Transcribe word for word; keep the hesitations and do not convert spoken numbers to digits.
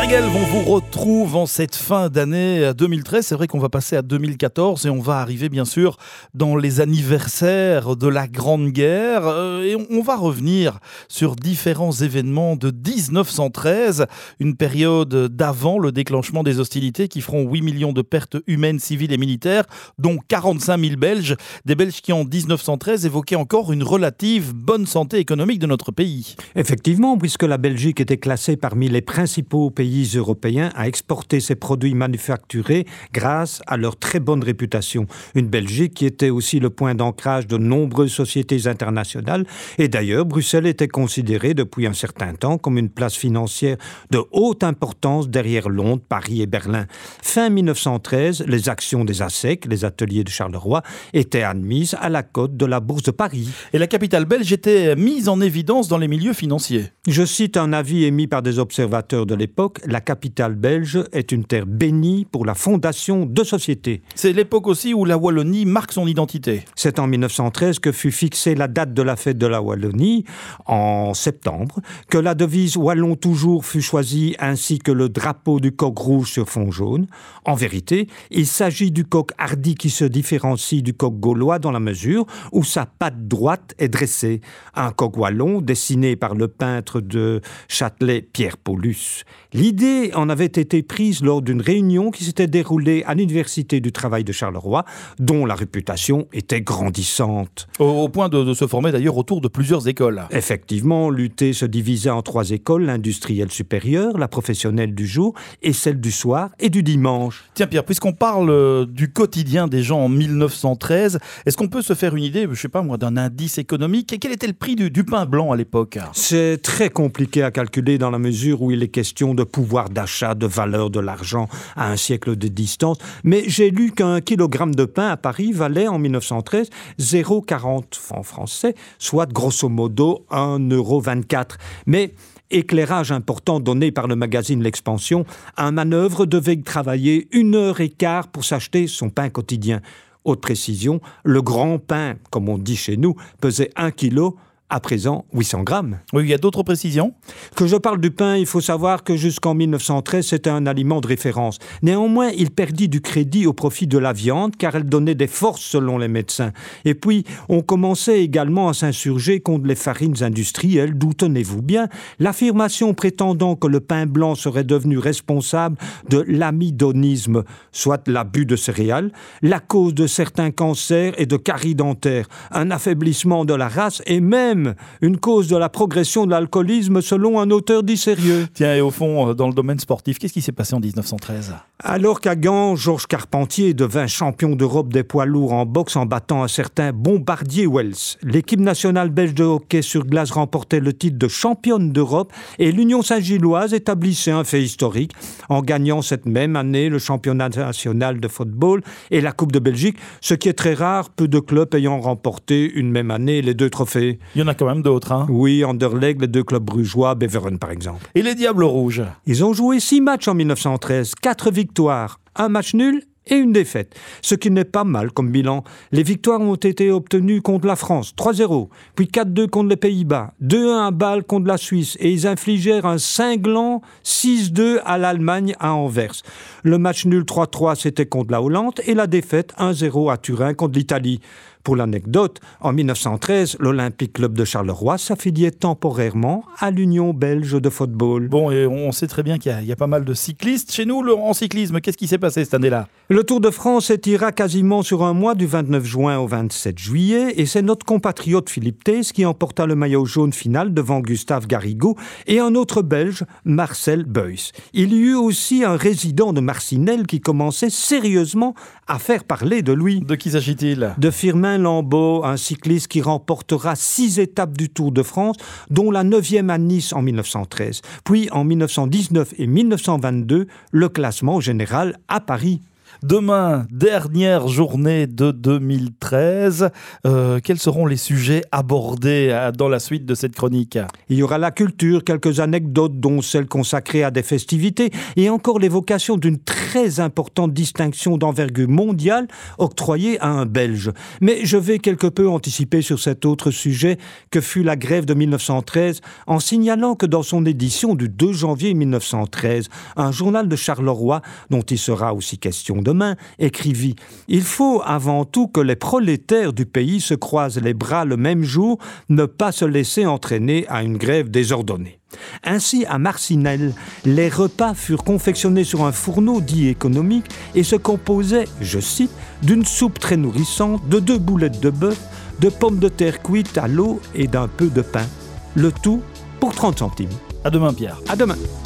Pierre Guelve, on vous retrouve en cette fin d'année deux mille treize. C'est vrai qu'on va passer à deux mille quatorze et on va arriver bien sûr dans les anniversaires de la Grande Guerre. Euh, et on va revenir sur différents événements de dix-neuf cent treize, une période d'avant le déclenchement des hostilités qui feront huit millions de pertes humaines, civiles et militaires, dont quarante-cinq mille Belges. Des Belges qui en dix-neuf cent treize évoquaient encore une relative bonne santé économique de notre pays. Effectivement, puisque la Belgique était classée parmi les principaux pays européens à exporter ses produits manufacturés grâce à leur très bonne réputation. Une Belgique qui était aussi le point d'ancrage de nombreuses sociétés internationales. Et d'ailleurs, Bruxelles était considérée depuis un certain temps comme une place financière de haute importance derrière Londres, Paris et Berlin. Fin dix-neuf cent treize, les actions des A S E C, les ateliers de Charleroi, étaient admises à la cote de la Bourse de Paris. Et la capitale belge était mise en évidence dans les milieux financiers. Je cite un avis émis par des observateurs de l'époque. La capitale belge est une terre bénie pour la fondation de sociétés. C'est l'époque aussi où la Wallonie marque son identité. C'est en dix-neuf cent treize que fut fixée la date de la fête de la Wallonie, en septembre, que la devise « Wallon toujours » fut choisie ainsi que le drapeau du coq rouge sur fond jaune. En vérité, il s'agit du coq hardi qui se différencie du coq gaulois dans la mesure où sa patte droite est dressée. Un coq wallon dessiné par le peintre de Châtelet Pierre Paulus. L'idée en avait été prise lors d'une réunion qui s'était déroulée à l'Université du Travail de Charleroi, dont la réputation était grandissante. Au, au point de, de se former d'ailleurs autour de plusieurs écoles. Effectivement, l'U T se divisait en trois écoles, l'industrielle supérieure, la professionnelle du jour et celle du soir et du dimanche. Tiens Pierre, puisqu'on parle euh, du quotidien des gens en dix-neuf cent treize, est-ce qu'on peut se faire une idée, je sais pas moi, d'un indice économique? Et quel était le prix du, du pain blanc à l'époque? C'est très compliqué à calculer dans la mesure où il est question de pouvoir d'achat, de valeur de l'argent à un siècle de distance. Mais j'ai lu qu'un kilogramme de pain à Paris valait en dix-neuf cent treize zéro virgule quarante francs français, soit grosso modo un euro vingt-quatre. Mais éclairage important donné par le magazine L'Expansion, un manœuvre devait travailler une heure et quart pour s'acheter son pain quotidien. Haute précision, le grand pain, comme on dit chez nous, pesait un kilo. À présent, huit cents grammes. Oui, il y a d'autres précisions. Que je parle du pain, il faut savoir que jusqu'en dix-neuf cent treize, c'était un aliment de référence. Néanmoins, il perdit du crédit au profit de la viande, car elle donnait des forces selon les médecins. Et puis, on commençait également à s'insurger contre les farines industrielles, d'où, tenez-vous bien, l'affirmation prétendant que le pain blanc serait devenu responsable de l'amidonisme, soit l'abus de céréales, la cause de certains cancers et de caries dentaires, un affaiblissement de la race et même une cause de la progression de l'alcoolisme selon un auteur dit sérieux. Tiens, et au fond, dans le domaine sportif, qu'est-ce qui s'est passé en dix-neuf cent treize? Alors qu'à Gand, Georges Carpentier devint champion d'Europe des poids lourds en boxe en battant un certain Bombardier Wells. L'équipe nationale belge de hockey sur glace remportait le titre de championne d'Europe et l'Union Saint-Gilloise établissait un fait historique en gagnant cette même année le championnat national de football et la Coupe de Belgique, ce qui est très rare, peu de clubs ayant remporté une même année les deux trophées. Il y en a quand même d'autres, hein. Oui, Anderlecht, les deux clubs brugeois, Beveren par exemple. Et les Diables Rouges? Ils ont joué six matchs en dix-neuf cent treize, quatre victoires, un match nul et une défaite, ce qui n'est pas mal comme bilan. Les victoires ont été obtenues contre la France, trois zéro, puis quatre deux contre les Pays-Bas, deux un à Bâle contre la Suisse, et ils infligèrent un cinglant six deux à l'Allemagne à Anvers. Le match nul trois trois, c'était contre la Hollande, et la défaite un zéro à Turin contre l'Italie. Pour l'anecdote, en dix-neuf cent treize, l'Olympique Club de Charleroi s'affiliait temporairement à l'Union belge de football. Bon, et on sait très bien qu'il y a, il y a pas mal de cyclistes chez nous. Le, en cyclisme, qu'est-ce qui s'est passé cette année-là? Le Tour de France s'étira quasiment sur un mois du vingt-neuf juin au vingt-sept juillet et c'est notre compatriote Philippe Thys qui emporta le maillot jaune final devant Gustave Garrigou et un autre Belge, Marcel Buysse. Il y eut aussi un résident de Marcinelle qui commençait sérieusement à faire parler de lui. De qui s'agit-il? De Firmin Lambeau, un cycliste qui remportera six étapes du Tour de France, dont la neuvième à Nice en dix-neuf cent treize. Puis en dix-neuf cent dix-neuf et dix-neuf cent vingt-deux, le classement général à Paris. Demain, dernière journée de deux mille treize. Euh, quels seront les sujets abordés dans la suite de cette chronique ? Il y aura la culture, quelques anecdotes, dont celle consacrée à des festivités, et encore l'évocation d'une très importante distinction d'envergure mondiale octroyée à un Belge. Mais je vais quelque peu anticiper sur cet autre sujet que fut la grève de mille neuf cent treize, en signalant que dans son édition du deux janvier mille neuf cent treize, un journal de Charleroi, dont il sera aussi question demain, écrivit « Il faut avant tout que les prolétaires du pays se croisent les bras le même jour, ne pas se laisser entraîner à une grève désordonnée. » Ainsi, à Marcinelle, les repas furent confectionnés sur un fourneau dit économique et se composaient, je cite, d'une soupe très nourrissante, de deux boulettes de bœuf, de pommes de terre cuites à l'eau et d'un peu de pain. Le tout pour trente centimes. À demain, Pierre. À demain.